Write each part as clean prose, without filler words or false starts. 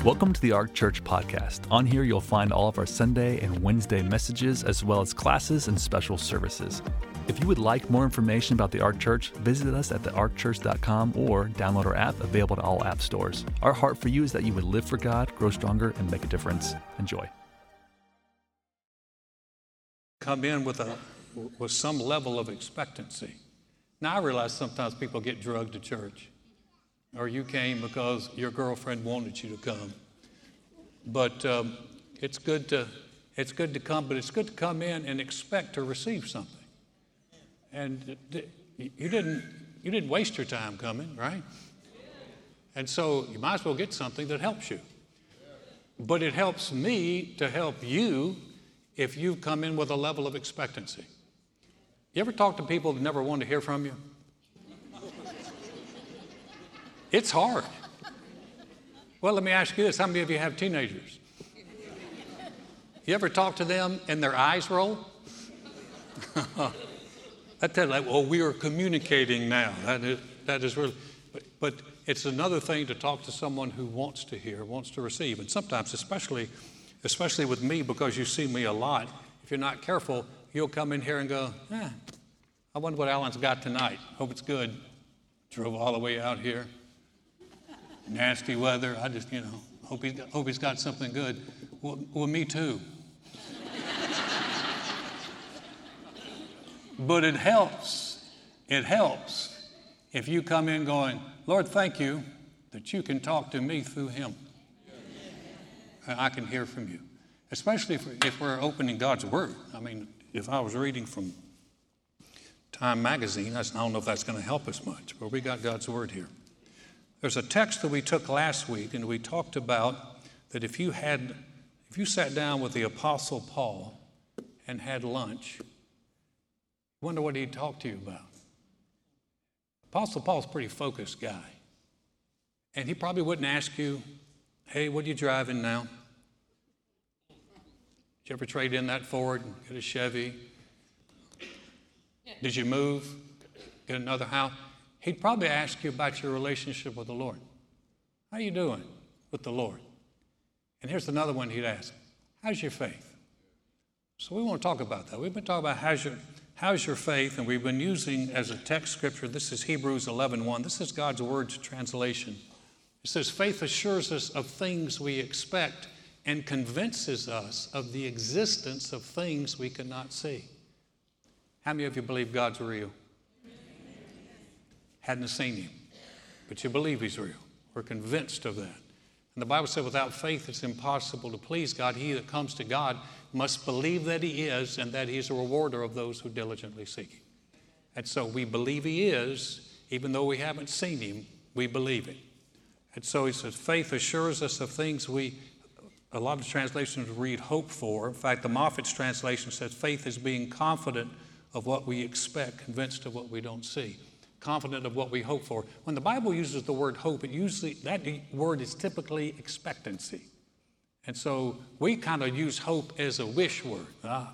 Welcome to the Ark Church podcast. On here, you'll find all of our Sunday and Wednesday messages, as well as classes and special services. If you would like more information about the Ark Church, visit us at thearkchurch.com or download our app, available to all app stores. Our heart for you is that you would live for God, grow stronger, and make a difference. Enjoy. Come in with some level of expectancy. Now, I realize sometimes people get drugged to church, or you came because your girlfriend wanted you to come. But it's good to come, but it's good to come in and expect to receive something. And you didn't waste your time coming, right? And so you might as well get something that helps you. But it helps me to help you if you come in with a level of expectancy. You ever talk to people that never want to hear from you? It's hard. Well, let me ask you this. How many of you have teenagers? You ever talk to them and their eyes roll? I tell you, like, well, we are communicating now. That is really, but it's another thing to talk to someone who wants to hear, wants to receive. And sometimes, especially with me, because you see me a lot, if you're not careful, you'll come in here and go, I wonder what Alan's got tonight. Hope it's good. Drove all the way out here. Nasty weather. I just, hope he's got something good. Well, me too. But it helps if you come in going, Lord, thank you that you can talk to me through him. I can hear from you. Especially if we're opening God's Word. I mean, if I was reading from Time magazine, I don't know if that's going to help us much, but we got God's Word here. There's a text that we took last week, and we talked about that if you sat down with the Apostle Paul and had lunch, wonder what he'd talk to you about. Apostle Paul's a pretty focused guy. And he probably wouldn't ask you, hey, what are you driving now? Did you ever trade in that Ford and get a Chevy? Did you move? Get another house? He'd probably ask you about your relationship with the Lord. How you doing with the Lord? And here's another one he'd ask. How's your faith? So we want to talk about that. We've been talking about how's your faith, and we've been using as a text scripture, this is Hebrews 11:1. This is God's Word's translation. It says, faith assures us of things we expect and convinces us of the existence of things we cannot see. How many of you believe God's real? Hadn't seen him, but you believe he's real. We're convinced of that. And the Bible said without faith it's impossible to please God. He that comes to God must believe that he is and that he's a rewarder of those who diligently seek him. And so we believe he is, even though we haven't seen him, we believe it. And so he says faith assures us of things a lot of translations read hope for. In fact, the Moffat's translation says faith is being confident of what we expect, convinced of what we don't see. Confident of what we hope for. When the Bible uses the word hope, that word is typically expectancy. And so we kind of use hope as a wish word.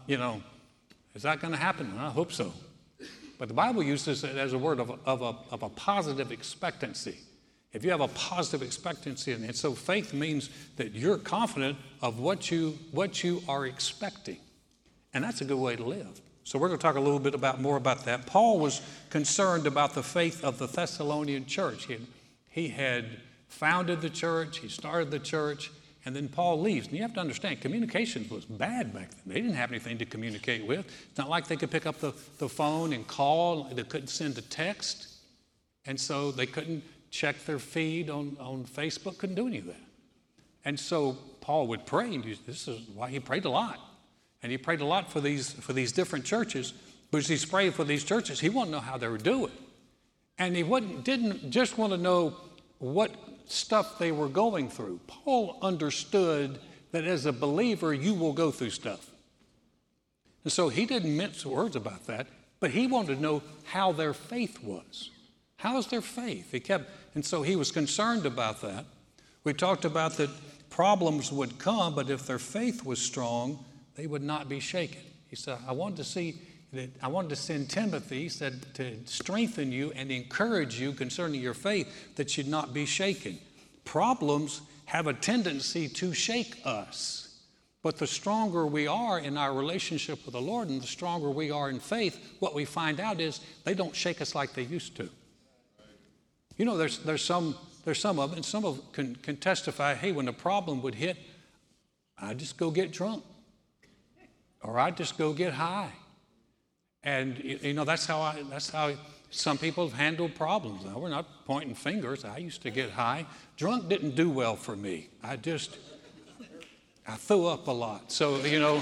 Is that going to happen? I hope so. But the Bible uses it as a word of a positive expectancy. If you have a positive expectancy, and so faith means that you're confident of what you are expecting. And that's a good way to live. So we're going to talk a little bit more about that. Paul was concerned about the faith of the Thessalonian church. He had founded the church, he started the church, and then Paul leaves. And you have to understand, communications was bad back then. They didn't have anything to communicate with. It's not like they could pick up the phone and call. They couldn't send a text. And so they couldn't check their feed on Facebook, couldn't do any of that. And so Paul would pray, and this is why he prayed a lot. And he prayed a lot for these different churches. But as he's praying for these churches, he wanted to know how they were doing. And he didn't just want to know what stuff they were going through. Paul understood that as a believer, you will go through stuff. And so he didn't mince words about that, but he wanted to know how their faith was. How is their faith? And so he was concerned about that. We talked about that problems would come, but if their faith was strong, they would not be shaken. He said, I wanted to send Timothy, he said, to strengthen you and encourage you concerning your faith, that you'd not be shaken. problems have a tendency to shake us. But the stronger we are in our relationship with the Lord and the stronger we are in faith, what we find out is they don't shake us like they used to. You know, there's some of them, and some of them can testify, hey, when the problem would hit, I just go get drunk. Or I just go get high. And, you know, that's how some people have handled problems. Now, we're not pointing fingers. I used to get high. Drunk didn't do well for me. I threw up a lot. So, you know,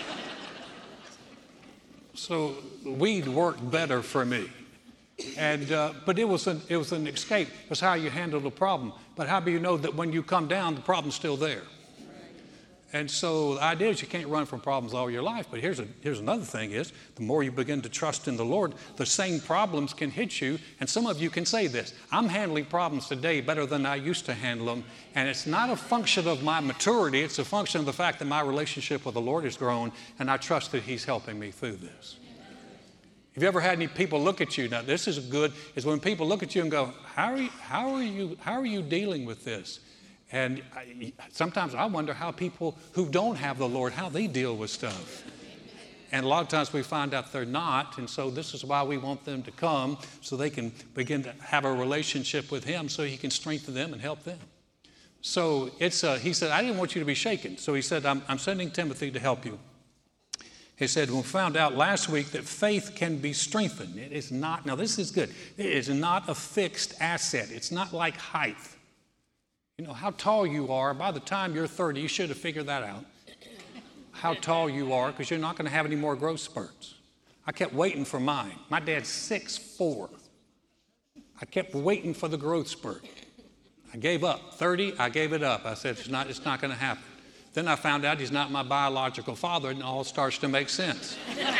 so weed worked better for me. And, but it was an escape. It was how you handle the problem. But how do you know that when you come down, the problem's still there? And so the idea is you can't run from problems all your life. But here's another thing is, the more you begin to trust in the Lord, the same problems can hit you. And some of you can say this, I'm handling problems today better than I used to handle them. And it's not a function of my maturity. It's a function of the fact that my relationship with the Lord has grown, and I trust that He's helping me through this. Have you ever had any people look at you? Now, this is good, is when people look at you and go, how are you dealing with this? And sometimes I wonder how people who don't have the Lord, how they deal with stuff. And a lot of times we find out they're not, and so this is why we want them to come, so they can begin to have a relationship with Him, so He can strengthen them and help them. So he said, I didn't want you to be shaken. So he said, I'm sending Timothy to help you. He said, we found out last week that faith can be strengthened. It is not, now this is good, it is not a fixed asset. It's not like height. You know, how tall you are, by the time you're 30, you should have figured that out. How tall you are, because you're not going to have any more growth spurts. I kept waiting for mine. My dad's 6'4". I kept waiting for the growth spurt. I gave up. 30, I gave it up. I said, it's not going to happen. Then I found out he's not my biological father, and it all starts to make sense.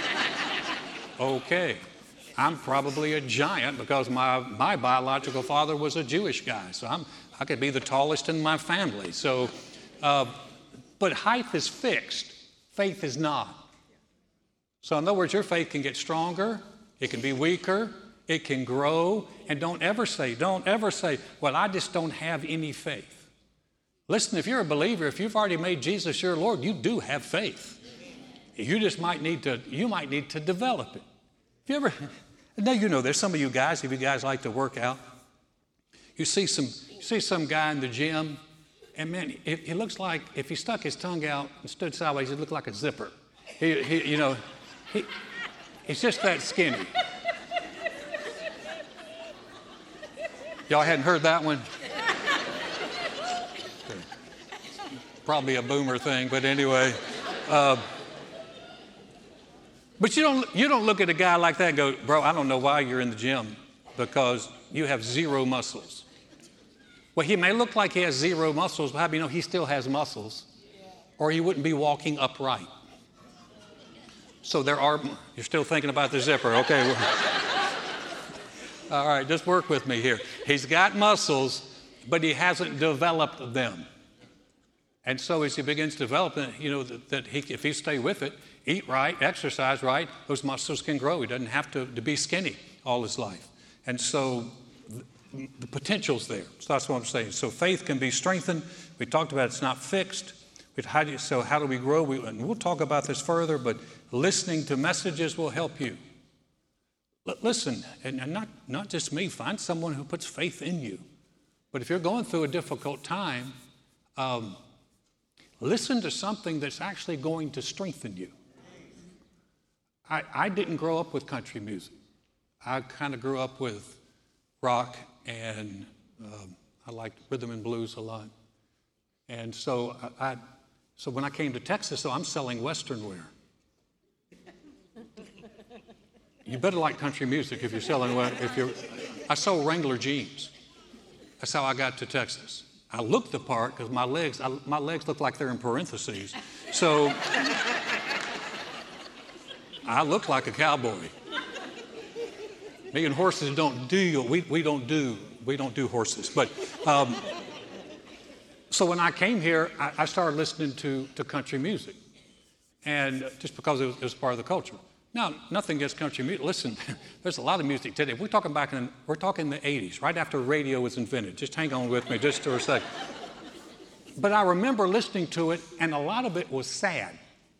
Okay, I'm probably a giant because my biological father was a Jewish guy, so I could be the tallest in my family. So, but height is fixed. Faith is not. So in other words, your faith can get stronger. It can be weaker. It can grow. And don't ever say, well, I just don't have any faith. Listen, if you're a believer, if you've already made Jesus your Lord, you do have faith. You just might need to develop it. If you ever, now you know, there's some of you guys, if you guys like to work out, you see some guy in the gym, and man, he looks like, if he stuck his tongue out and stood sideways, he'd look like a zipper. He's just that skinny. Y'all hadn't heard that one? Probably a boomer thing, but anyway. But you don't look at a guy like that and go, bro, I don't know why you're in the gym, because you have zero muscles. Well, he may look like he has zero muscles, but how do you know he still has muscles? Or he wouldn't be walking upright. So you're still thinking about the zipper. Okay. All right, just work with me here. He's got muscles, but he hasn't developed them. And so as he begins to develop it, you know, if he stay with it, eat right, exercise right, those muscles can grow. He doesn't have to be skinny all his life. And so the potential's there. So that's what I'm saying. So faith can be strengthened. We talked about it's not fixed. So how do we grow? And we'll talk about this further, but listening to messages will help you. Listen, and not just me. Find someone who puts faith in you. But if you're going through a difficult time, listen to something that's actually going to strengthen you. I didn't grow up with country music. I kind of grew up with rock, and I liked rhythm and blues a lot. And so when I came to Texas, I'm selling Western wear. You better like country music if you're selling. I sold Wrangler jeans. That's how I got to Texas. I looked the part because my legs look like they're in parentheses. So I look like a cowboy. Me and horses don't deal. We don't do horses. But so when I came here, I started listening to country music, and just because it was part of the culture. Now, nothing against country music. Listen, there's a lot of music today. We're talking the 80s, right after radio was invented. Just hang on with me just for a second. But I remember listening to it, and a lot of it was sad.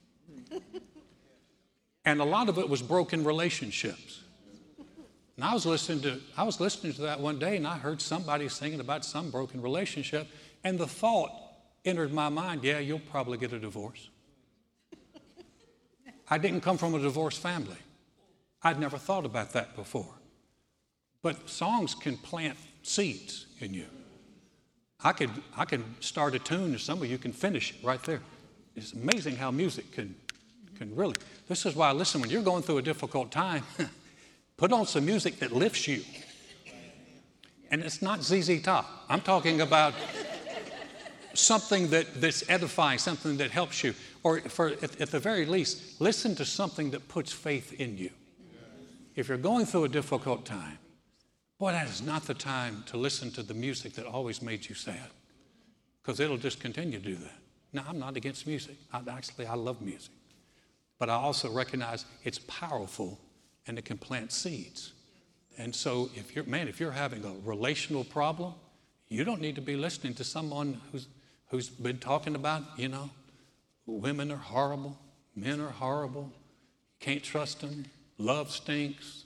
And a lot of it was broken relationships. And I was listening to that one day, and I heard somebody singing about some broken relationship, and the thought entered my mind, yeah, you'll probably get a divorce. I didn't come from a divorced family. I'd never thought about that before. But songs can plant seeds in you. I could start a tune, and some of you can finish it right there. It's amazing how music can really. This is why, listen, when you're going through a difficult time, put on some music that lifts you. And it's not ZZ Top. I'm talking about something that's edifying, something that helps you. Or at the very least, listen to something that puts faith in you. If you're going through a difficult time, boy, that is not the time to listen to the music that always made you sad, because it'll just continue to do that. Now, I'm not against music. I love music. But I also recognize it's powerful and it can plant seeds. And so if you're having a relational problem, you don't need to be listening to someone who's been talking about, women are horrible, men are horrible, can't trust them, love stinks,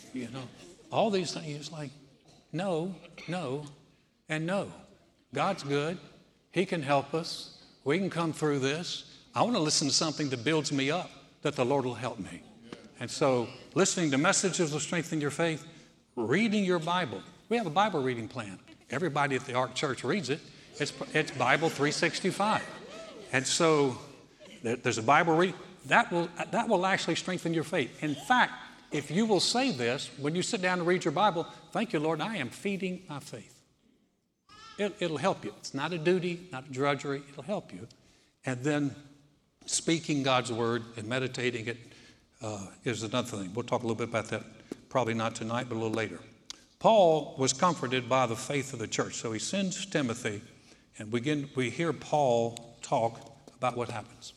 all these things. It's like, no, and no. God's good. He can help us. We can come through this. I want to listen to something that builds me up, that the Lord will help me. And so listening to messages will strengthen your faith, reading your Bible. We have a Bible reading plan. Everybody at the Ark Church reads it. It's Bible 365. And so there's a Bible reading. That will actually strengthen your faith. In fact, if you will say this, when you sit down and read your Bible, thank you, Lord, I am feeding my faith. It'll help you. It's not a duty, not a drudgery. It'll help you. And then speaking God's word and meditating it is another thing. We'll talk a little bit about that, probably not tonight, but a little later. Paul was comforted by the faith of the church. So he sends Timothy, and we hear Paul talk about what happens.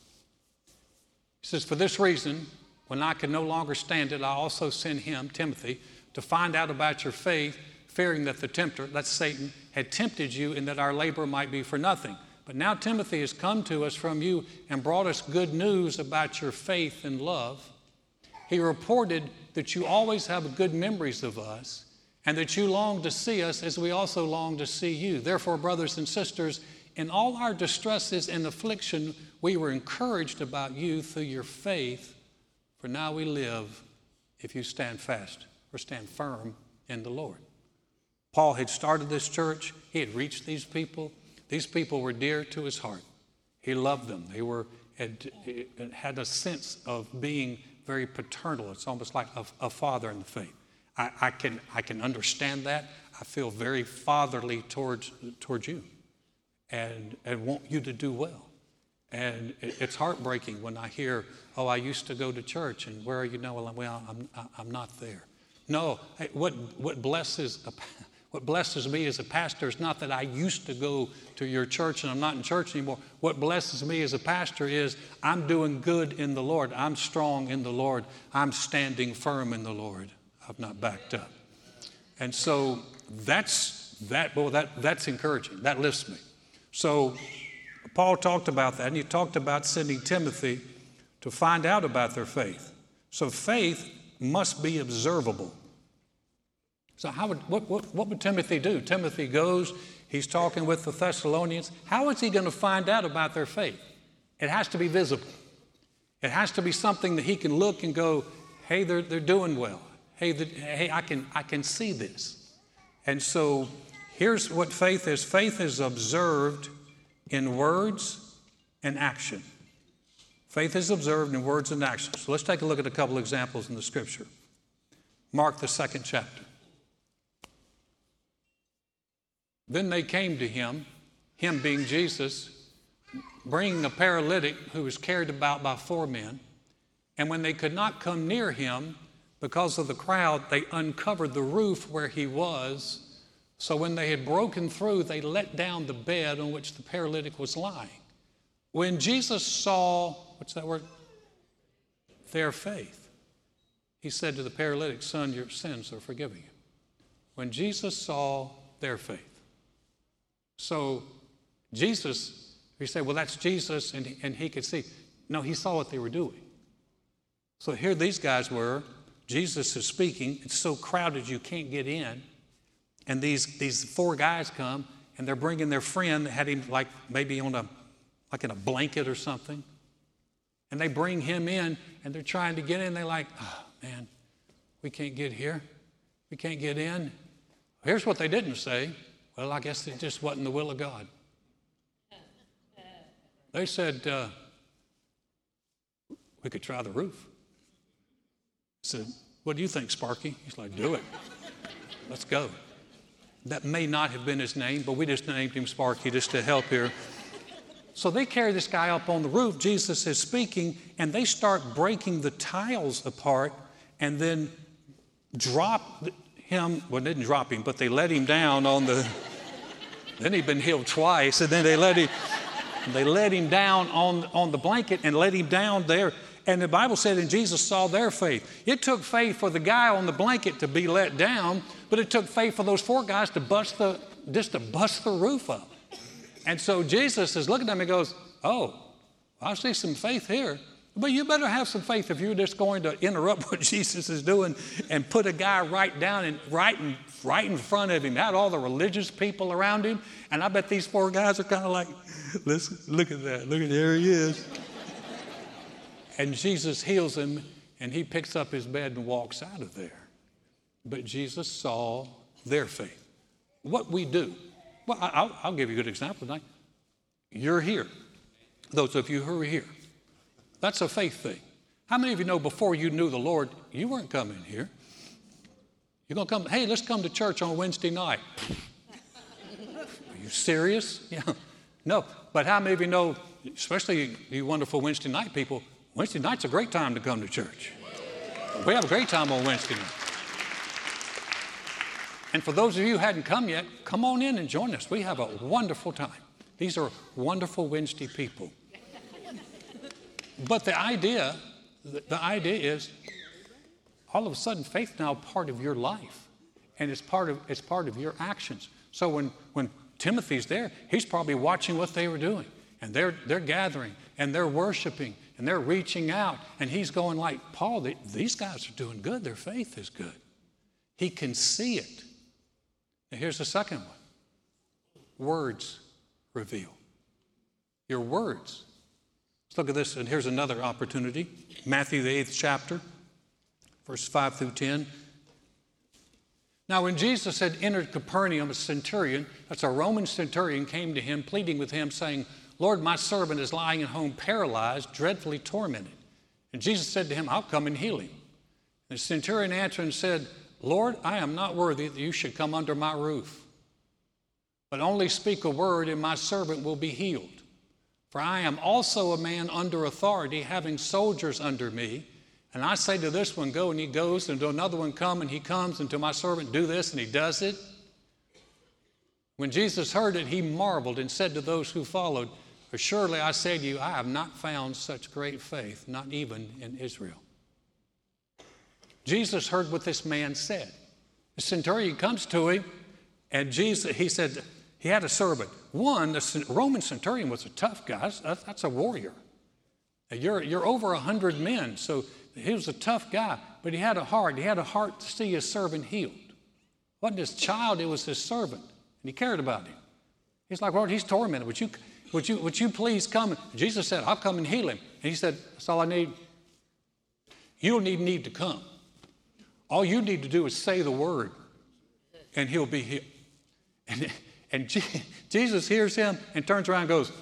He says, for this reason, when I can no longer stand it, I also send him, Timothy, to find out about your faith, fearing that the tempter, that's Satan, had tempted you and that our labor might be for nothing. But now Timothy has come to us from you and brought us good news about your faith and love. He reported that you always have good memories of us and that you long to see us as we also long to see you. Therefore, brothers and sisters, in all our distresses and affliction, we were encouraged about you through your faith. For now we live if you stand fast or stand firm in the Lord. Paul had started this church. He had reached these people. These people were dear to his heart. He loved them. They had a sense of being very paternal. It's almost like a father in the faith. I can understand that. I feel very fatherly towards you and want you to do well. And it's heartbreaking when I hear, oh, I used to go to church, and where are you now? Well, I'm not there. No, what blesses me as a pastor is not that I used to go to your church and I'm not in church anymore. What blesses me as a pastor is I'm doing good in the Lord. I'm strong in the Lord. I'm standing firm in the Lord. I've not backed up. And so that's encouraging. That lifts me. So Paul talked about that, and he talked about sending Timothy to find out about their faith. So faith must be observable. So what would Timothy do? Timothy goes, he's talking with the Thessalonians. How is he going to find out about their faith? It has to be visible. It has to be something that he can look and go, hey, they're doing well. Hey, I can see this. And so here's what faith is. Faith is observed in words and action. Faith is observed in words and action. So let's take a look at a couple examples in the scripture. Mark, the 2nd chapter. Then they came to him being Jesus, bringing a paralytic who was carried about by 4 men. And when they could not come near him because of the crowd, they uncovered the roof where he was. So when they had broken through, they let down the bed on which the paralytic was lying. When Jesus saw, what's that word? Their faith. he said to the paralytic, son, your sins are forgiven you. When Jesus saw their faith. So Jesus, he said, well, that's Jesus, and he could see. No, he saw what they were doing. So here these guys were. Jesus is speaking. It's so crowded you can't get in. And these four guys come, and they're bringing their friend that had him like maybe in a blanket or something. And they bring him in, and they're trying to get in. They're like, oh, man, we can't get here. We can't get in. Here's what they didn't say. Well, I guess it just wasn't the will of God. They said, we could try the roof. I said, what do you think, Sparky? He's like, do it. Let's go. That may not have been his name, but we just named him Sparky just to help here. So they carry this guy up on the roof. Jesus is speaking, and they start breaking the tiles apart and then drop him. Well, they didn't drop him, but they let him down on the... Then he'd been healed twice, and then they let him down on the blanket and let him down there. And the Bible said, and Jesus saw their faith. It took faith for the guy on the blanket to be let down, but it took faith for those four guys to bust the roof up. And so Jesus is looking at them and goes, oh, I see some faith here. But you better have some faith if you're just going to interrupt what Jesus is doing and put a guy right in front of him. Had all the religious people around him. And I bet these four guys are kind of like, listen, look at that. Look at there he is. And Jesus heals him, and he picks up his bed and walks out of there. But Jesus saw their faith. What we do, well, I'll give you a good example tonight. You're here. Those of you who are here. That's a faith thing. How many of you know before you knew the Lord, you weren't coming here? You're going to come, hey, let's come to church on Wednesday night. Are you serious? Yeah. No. But how many of you know, especially you wonderful Wednesday night people, Wednesday night's a great time to come to church. We have a great time on Wednesday night. And for those of you who hadn't come yet, come on in and join us. We have a wonderful time. These are wonderful Wednesday people. But the idea is all of a sudden faith now part of your life. And it's part of your actions. So when Timothy's there, he's probably watching what they were doing. And they're gathering and they're worshiping and they're reaching out. And he's going like, Paul, these guys are doing good. Their faith is good. He can see it. Now here's the second one. Words reveal. Your words. Let's look at this, and here's another opportunity. Matthew, the 8th chapter, verse 5 through 10. Now, when Jesus had entered Capernaum, a centurion, that's a Roman centurion, came to him, pleading with him, saying, Lord, my servant is lying at home paralyzed, dreadfully tormented. And Jesus said to him, I'll come and heal him. And the centurion answered and said, Lord, I am not worthy that you should come under my roof. But only speak a word, and my servant will be healed. For I am also a man under authority, having soldiers under me. And I say to this one, go, and he goes, and to another one, come, and he comes, and to my servant, do this, and he does it. When Jesus heard it, he marveled and said to those who followed, Surely I say to you, I have not found such great faith, not even in Israel. Jesus heard what this man said. The centurion comes to him, and he said, he had a servant. One, the Roman centurion was a tough guy. That's a warrior. You're over 100 men, so he was a tough guy. But he had a heart. He had a heart to see his servant healed. It wasn't his child, it was his servant. And he cared about him. He's like, Lord, he's tormented. Would you please come? Jesus said, I'll come and heal him. And he said, that's all I need. You don't even need to come. All you need to do is say the word, and he'll be healed. And Jesus hears him and turns around and goes,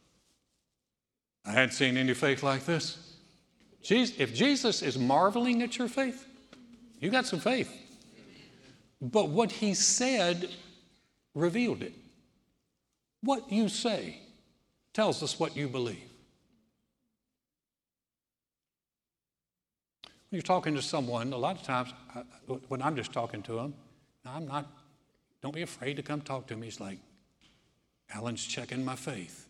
I hadn't seen any faith like this. If Jesus is marveling at your faith, you got some faith. But what he said revealed it. What you say tells us what you believe. When you're talking to someone, a lot of times, when I'm just talking to them, don't be afraid to come talk to me. It's like, Alan's checking my faith.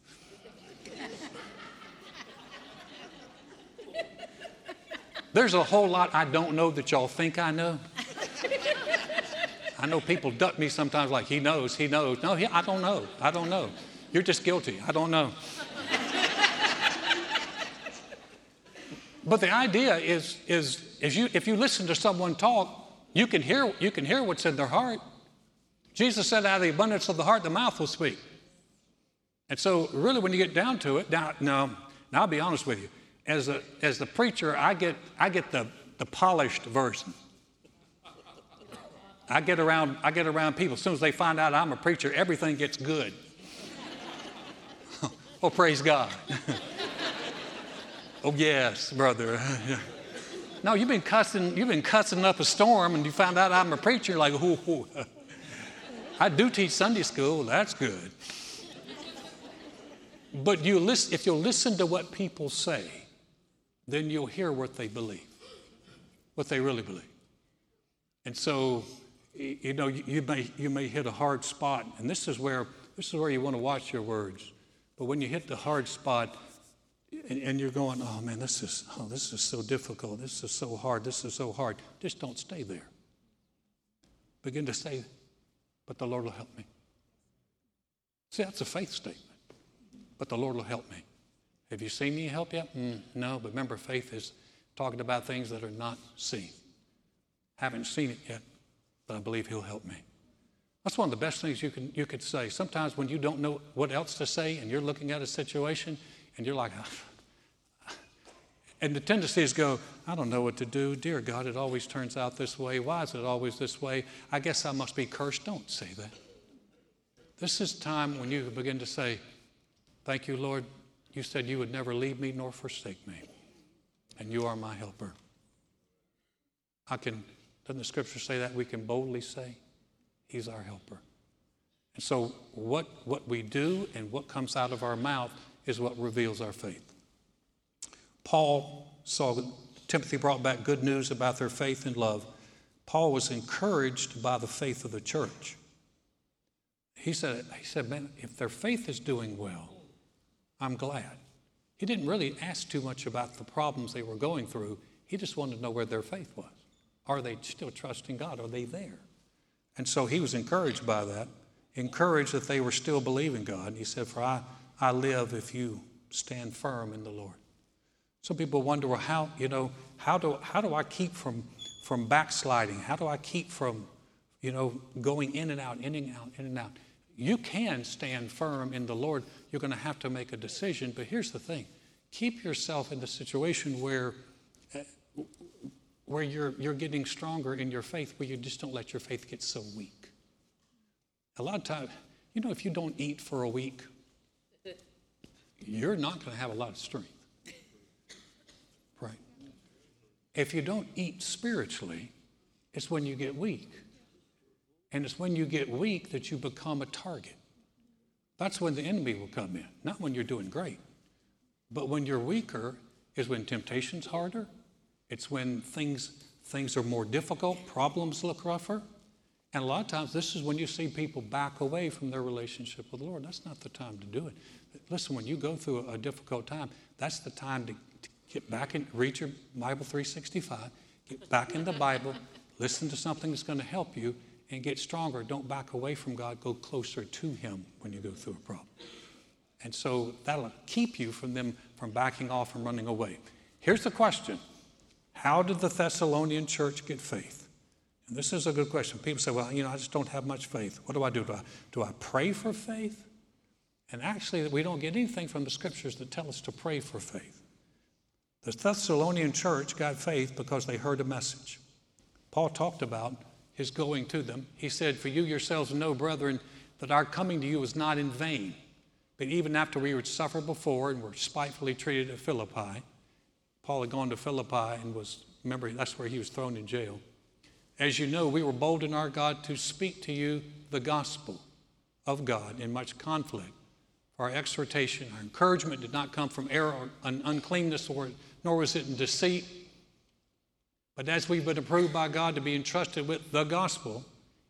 there's a whole lot I don't know that y'all think I know. I know people duck me sometimes like, he knows. No, I don't know. You're just guilty. I don't know. But the idea is if you listen to someone talk, you can hear what's in their heart. Jesus said, out of the abundance of the heart, the mouth will speak. And so really when you get down to it, now I'll be honest with you. As the preacher, I get the polished version. I get around people. As soon as they find out I'm a preacher, everything gets good. Oh, praise God. Oh, yes, brother. No, you've been cussing up a storm, and you found out I'm a preacher. You're like, ooh. I do teach Sunday school. That's good. But if you'll listen to what people say, then you'll hear what they believe, what they really believe. And so, you may hit a hard spot, and this is where you want to watch your words. But when you hit the hard spot, and you're going, oh man, this is so difficult. This is so hard. This is so hard. Just don't stay there. Begin to say, but the Lord will help me. See, that's a faith statement. But the Lord will help me. Have you seen me help yet? No, but remember, faith is talking about things that are not seen. Haven't seen it yet, but I believe He'll help me. That's one of the best things you could say. Sometimes when you don't know what else to say and you're looking at a situation and you're like, and the tendency is go, I don't know what to do. Dear God, it always turns out this way. Why is it always this way? I guess I must be cursed. Don't say that. This is time when you begin to say, thank you, Lord. You said you would never leave me nor forsake me. And you are my helper. Doesn't the scripture say that? We can boldly say, He's our helper. And so what we do and what comes out of our mouth is what reveals our faith. Paul saw Timothy brought back good news about their faith and love. Paul was encouraged by the faith of the church. He said, man, if their faith is doing well, I'm glad. He didn't really ask too much about the problems they were going through. He just wanted to know where their faith was. Are they still trusting God? Are they there? And so he was encouraged by that, encouraged that they were still believing God. He said, for I live if you stand firm in the Lord. Some people wonder, well, how do I keep from backsliding? How do I keep from, going in and out, in and out, in and out? You can stand firm in the Lord. You're going to have to make a decision. But here's the thing. Keep yourself in the situation where you're getting stronger in your faith, where you just don't let your faith get so weak. A lot of times, if you don't eat for a week, you're not going to have a lot of strength. Right? If you don't eat spiritually, it's when you get weak. And it's when you get weak that you become a target. That's when the enemy will come in, not when you're doing great. But when you're weaker is when temptation's harder. It's when things are more difficult, problems look rougher. And a lot of times this is when you see people back away from their relationship with the Lord. That's not the time to do it. Listen, when you go through a difficult time, that's the time to get back and read your Bible 365, get back in the Bible, listen to something that's going to help you, and get stronger. Don't back away from God. Go closer to Him when you go through a problem. And so that'll keep you from backing off and running away. Here's the question. How did the Thessalonian church get faith? And this is a good question. People say, well, I just don't have much faith. What do I do? Do I pray for faith? And actually, we don't get anything from the scriptures that tell us to pray for faith. The Thessalonian church got faith because they heard a message. Paul talked about his going to them. He said, for you yourselves know, brethren, that our coming to you was not in vain. But even after we would suffer before and were spitefully treated at Philippi, Paul had gone to Philippi and remember, that's where he was thrown in jail. As you know, we were bold in our God to speak to you the gospel of God in much conflict. For our exhortation, our encouragement did not come from error or uncleanness, nor was it in deceit. But as we've been approved by God to be entrusted with the gospel,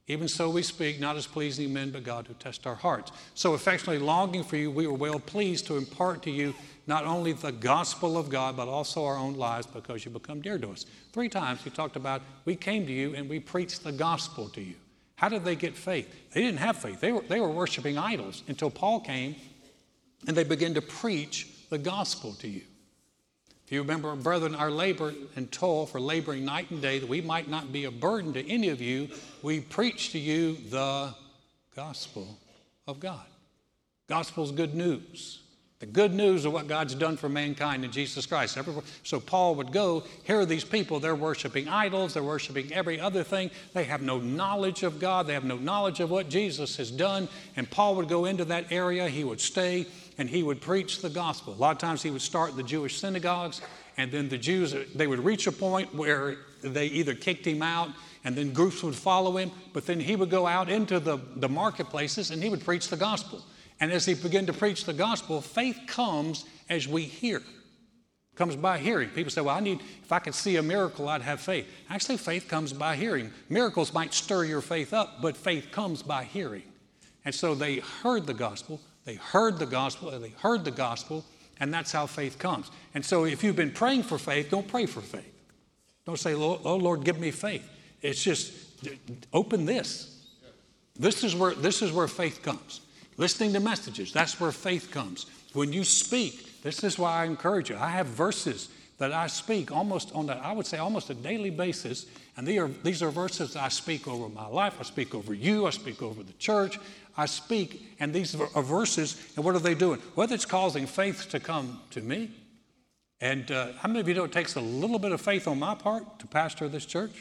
Even so we speak, not as pleasing men, but God who tests our hearts. So affectionately longing for you, we were well pleased to impart to you not only the gospel of God, but also our own lives, because you become dear to us. 3 times he talked about, we came to you and we preached the gospel to you. How did they get faith? They didn't have faith. They were worshiping idols until Paul came and they began to preach the gospel to you. If you remember, brethren, our labor and toil for laboring night and day, that we might not be a burden to any of you, we preach to you the gospel of God. Gospel's good news. The good news of what God's done for mankind in Jesus Christ. So Paul would go, here are these people, they're worshiping idols, they're worshiping every other thing. They have no knowledge of God, they have no knowledge of what Jesus has done. And Paul would go into that area, he would stay, and he would preach the gospel. A lot of times he would start the Jewish synagogues, and then the Jews, they would reach a point where they either kicked him out, and then groups would follow him, but then he would go out into the marketplaces and he would preach the gospel. And as he began to preach the gospel, faith comes as we hear. Comes by hearing. People say, well, if I could see a miracle, I'd have faith. Actually, faith comes by hearing. Miracles might stir your faith up, but faith comes by hearing. And so they heard the gospel, they heard the gospel, and they heard the gospel, and that's how faith comes. And so if you've been praying for faith, don't pray for faith. Don't say, oh, Lord, give me faith. It's just, open this. This is where faith comes. Listening to messages, that's where faith comes. When you speak, this is why I encourage you. I have verses that I speak almost a daily basis, and these are verses that I speak over my life. I speak over you. I speak over the church. I speak, and these are verses, and what are they doing? Whether it's causing faith to come to me, and how many of you know it takes a little bit of faith on my part to pastor this church?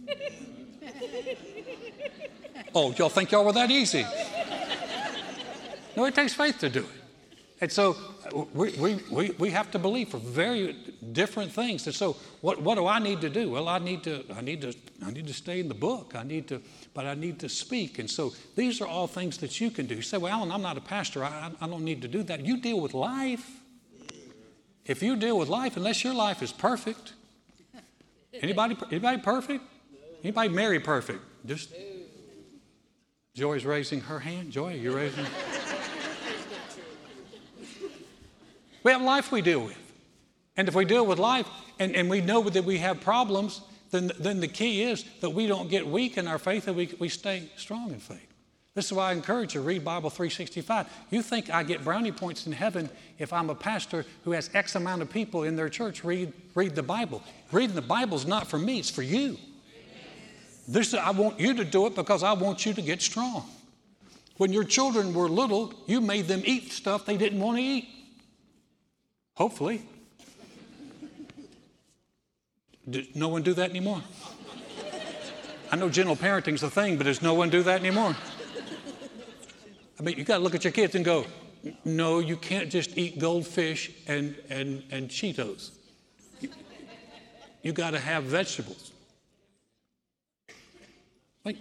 Oh, y'all think y'all were that easy? No, it takes faith to do it. And so we have to believe for very different things. And so what do I need to do? Well, I need to stay in the book. But I need to speak. And so these are all things that you can do. You say, well, Alan, I'm not a pastor. I don't need to do that. You deal with life. If you deal with life, unless your life is perfect. Anybody perfect? Anybody married perfect? Just Joy's raising her hand. Joy, are you raising? We have life we deal with. And if we deal with life and we know that we have problems, then the key is that we don't get weak in our faith, and we stay strong in faith. This is why I encourage you to read Bible 365. You think I get brownie points in heaven if I'm a pastor who has X amount of people in their church read the Bible. Reading the Bible is not for me, it's for you. I want you to do it because I want you to get strong. When your children were little, you made them eat stuff they didn't want to eat. Hopefully. Does no one do that anymore? I know gentle parenting's a thing, but does no one do that anymore? I mean, you got to look at your kids and go, no, you can't just eat goldfish and Cheetos. You got to have vegetables. Like,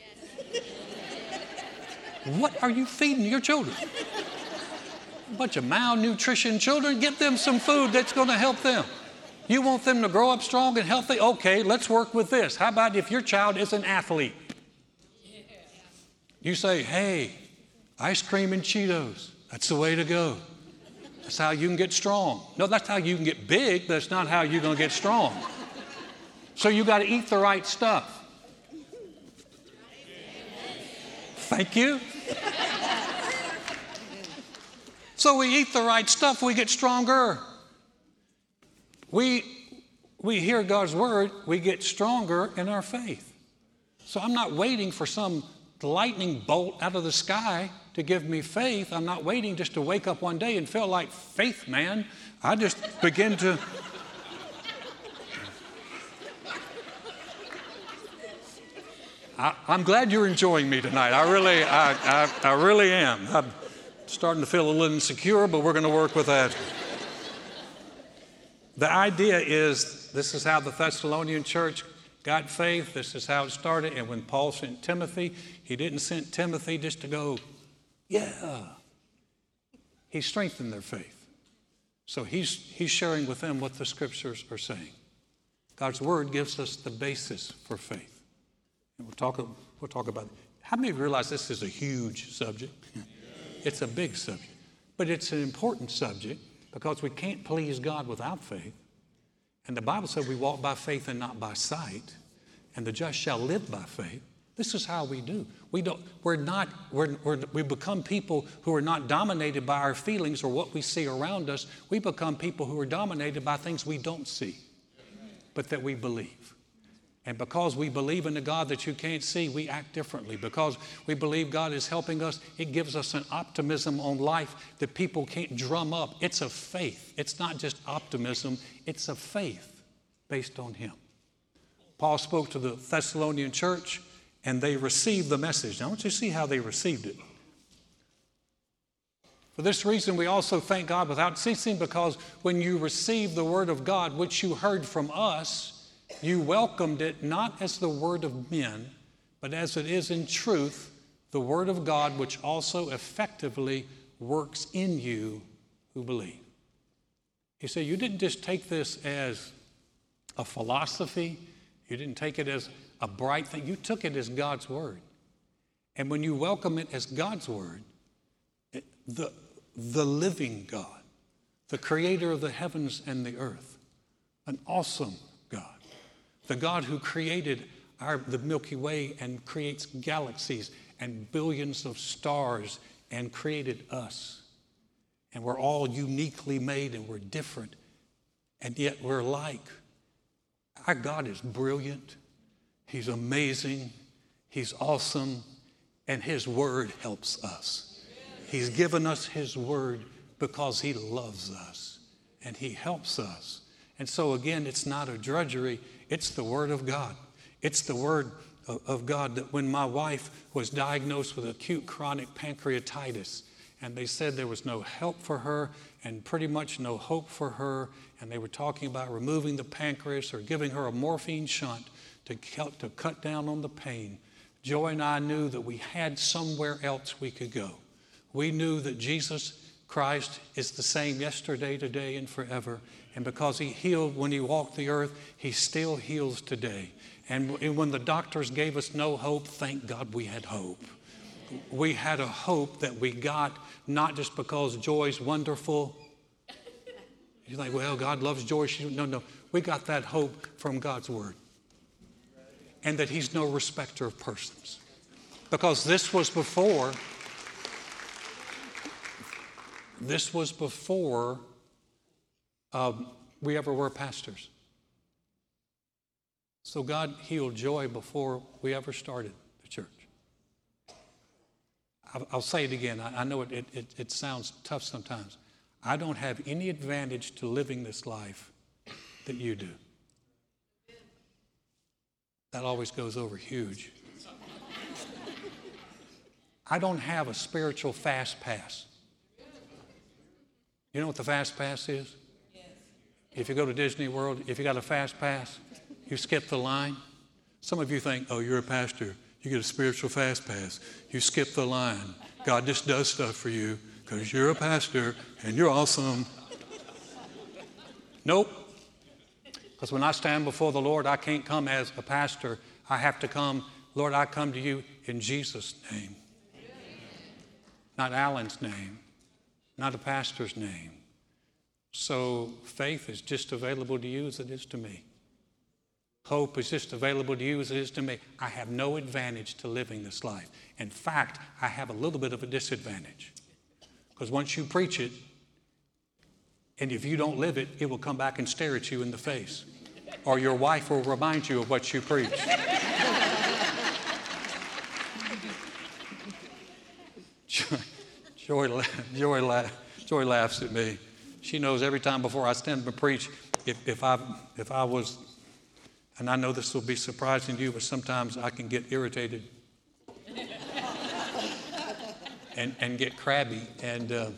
what are you feeding your children? A bunch of malnutrition children. Get them some food that's going to help them. You want them to grow up strong and healthy? Okay, let's work with this. How about if your child is an athlete? You say, hey, ice cream and Cheetos. That's the way to go. That's how you can get strong. No, that's how you can get big. That's not how you're going to get strong. So you got to eat the right stuff. Thank you. So we eat the right stuff, we get stronger. We hear God's word, we get stronger in our faith. So I'm not waiting for some lightning bolt out of the sky to give me faith. I'm not waiting just to wake up one day and feel like faith, man. I just begin to... I'm glad you're enjoying me tonight. I really am. I'm starting to feel a little insecure, but we're going to work with that. The idea is this is how the Thessalonian church got faith. This is how it started. And when Paul sent Timothy, he didn't send Timothy just to go, yeah. He strengthened their faith. So he's sharing with them what the scriptures are saying. God's word gives us the basis for faith. And we'll talk We'll talk about it. How many of you realize this is a huge subject? It's a big subject. But it's an important subject because we can't please God without faith. And the Bible said we walk by faith and not by sight. And the just shall live by faith. This is how we do. We become people who are not dominated by our feelings or what we see around us. We become people who are dominated by things we don't see, but that we believe. And because we believe in a God that you can't see, we act differently. Because we believe God is helping us, it gives us an optimism on life that people can't drum up. It's a faith. It's not just optimism. It's a faith based on Him. Paul spoke to the Thessalonian church, and they received the message. Now, I want you to see how they received it. For this reason, we also thank God without ceasing, because when you received the word of God, which you heard from us, you welcomed it not as the word of men, but as it is in truth, the word of God, which also effectively works in you who believe. He said, you didn't just take this as a philosophy. You didn't take it as a bright thing. You took it as God's word. And when you welcome it as God's word, the living God, the creator of the heavens and the earth, an awesome God, the God who created the Milky Way and creates galaxies and billions of stars and created us. And we're all uniquely made and we're different, and yet we're alike. Our God is brilliant. He's amazing. He's awesome. And His word helps us. He's given us His word because He loves us and He helps us. And so again, it's not a drudgery. It's the word of God. It's the word of God that when my wife was diagnosed with acute chronic pancreatitis, and they said there was no help for her and pretty much no hope for her, and they were talking about removing the pancreas or giving her a morphine shunt to cut down on the pain, Joy and I knew that we had somewhere else we could go. We knew that Jesus Christ is the same yesterday, today, and forever. And because He healed when He walked the earth, He still heals today. And when the doctors gave us no hope, thank God we had hope. We had a hope that we got not just because Joy's wonderful. You're like, well, God loves Joy. No. We got that hope from God's word. And that He's no respecter of persons. Because this was before we ever were pastors. So God healed Joy before we ever started the church. I'll say it again. I know it sounds tough sometimes. I don't have any advantage to living this life that you do. That always goes over huge. I don't have a spiritual fast pass. You know what the fast pass is? Yes. If you go to Disney World, if you got a fast pass, you skip the line. Some of you think, oh, you're a pastor. You get a spiritual fast pass. You skip the line. God just does stuff for you because you're a pastor and you're awesome. Nope. Because when I stand before the Lord, I can't come as a pastor. I have to come, Lord, I come to you in Jesus' name. Not Alan's name. Not a pastor's name. So faith is just available to you as it is to me. Hope is just available to you as it is to me. I have no advantage to living this life. In fact, I have a little bit of a disadvantage. Because once you preach it, and if you don't live it, it will come back and stare at you in the face. Or your wife will remind you of what you preach. Joy laughs at me. She knows every time before I stand up and preach, if I was, and I know this will be surprising to you, but sometimes I can get irritated and get crabby. And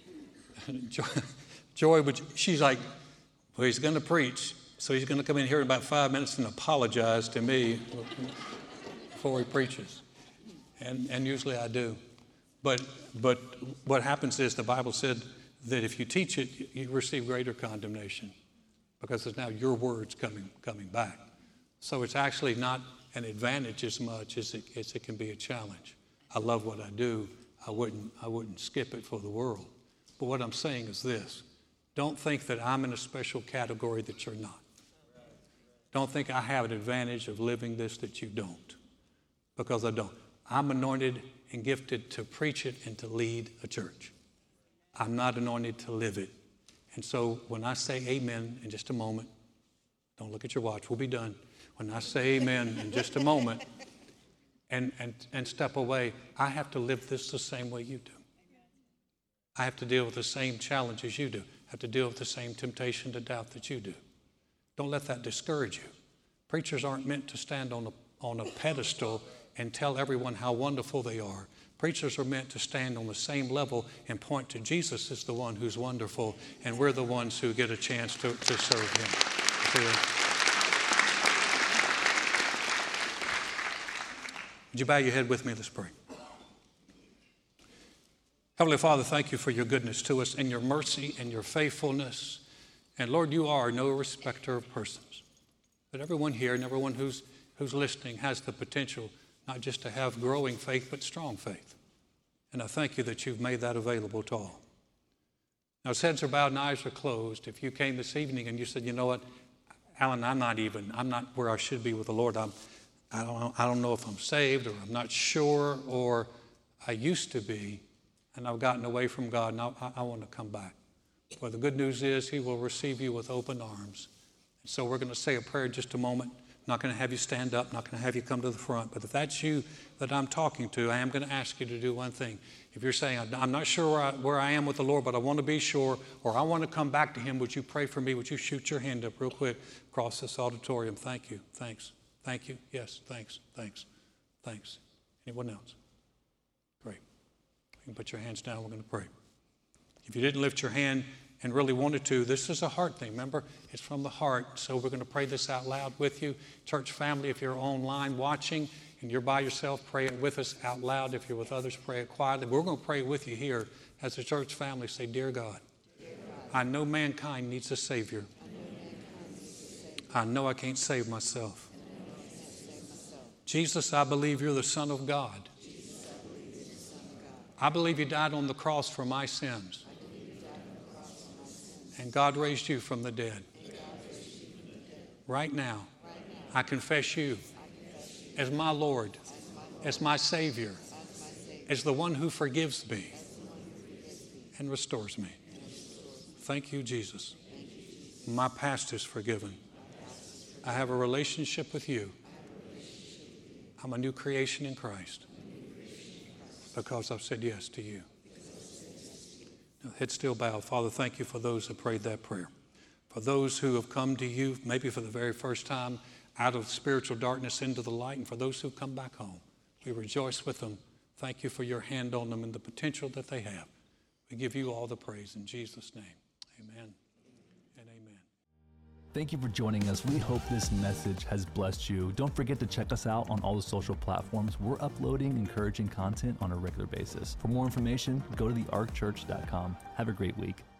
Joy, she's like, well, he's going to preach, so he's going to come in here in about 5 minutes and apologize to me before he preaches. And usually I do. But what happens is the Bible said that if you teach it, you receive greater condemnation because it's now your words coming back. So it's actually not an advantage as much as it can be a challenge. I love what I do. I wouldn't skip it for the world. But what I'm saying is this. Don't think that I'm in a special category that you're not. Don't think I have an advantage of living this that you don't, because I don't. I'm anointed and gifted to preach it and to lead a church. I'm not anointed to live it. And so when I say amen in just a moment, don't look at your watch, we'll be done. When I say amen in just a moment and step away, I have to live this the same way you do. I have to deal with the same challenges you do. I have to deal with the same temptation to doubt that you do. Don't let that discourage you. Preachers aren't meant to stand on a pedestal and tell everyone how wonderful they are. Preachers are meant to stand on the same level and point to Jesus as the one who's wonderful, and we're the ones who get a chance to serve him. Would you bow your head with me? Let's pray. Heavenly Father, thank you for your goodness to us and your mercy and your faithfulness. And Lord, you are no respecter of persons. But everyone here and everyone who's listening has the potential not just to have growing faith, but strong faith. And I thank you that you've made that available to all. Now, as heads are bowed and eyes are closed, if you came this evening and you said, you know what, Alan, I'm not where I should be with the Lord. I don't know if I'm saved, or I'm not sure, or I used to be, and I've gotten away from God, and I want to come back. Well, the good news is he will receive you with open arms. And so we're going to say a prayer in just a moment. I'm not going to have you stand up, not going to have you come to the front. But if that's you that I'm talking to, I am going to ask you to do one thing. If you're saying, I'm not sure where I am with the Lord, but I want to be sure, or I want to come back to him, would you pray for me? Would you shoot your hand up real quick across this auditorium? Thank you. Thanks. Thank you. Yes. Thanks. Thanks. Thanks. Anyone else? Great. You can put your hands down. We're going to pray. If you didn't lift your hand and really wanted to, this is a heart thing. Remember, it's from the heart. So we're going to pray this out loud with you. Church family, if you're online watching and you're by yourself, pray it with us out loud. If you're with others, pray it quietly. We're going to pray with you here as a church family. Say, Dear God, I know mankind needs a Savior. I know I can't save myself. Jesus, I believe you're the Son of God. I believe you died on the cross for my sins. And God raised you from the dead. Right now, I confess you as my Lord, as my Savior, as the one who forgives me and restores me. Thank you, Jesus. My past is forgiven. I have a relationship with you. I'm a new creation in Christ because I've said yes to you. Now, head still bowed. Father, thank you for those who prayed that prayer. For those who have come to you, maybe for the very first time, out of spiritual darkness into the light, and for those who've come back home, we rejoice with them. Thank you for your hand on them and the potential that they have. We give you all the praise in Jesus' name. Amen and amen. Thank you for joining us. We hope this message has blessed you. Don't forget to check us out on all the social platforms. We're uploading encouraging content on a regular basis. For more information, go to thearkchurch.com. Have a great week.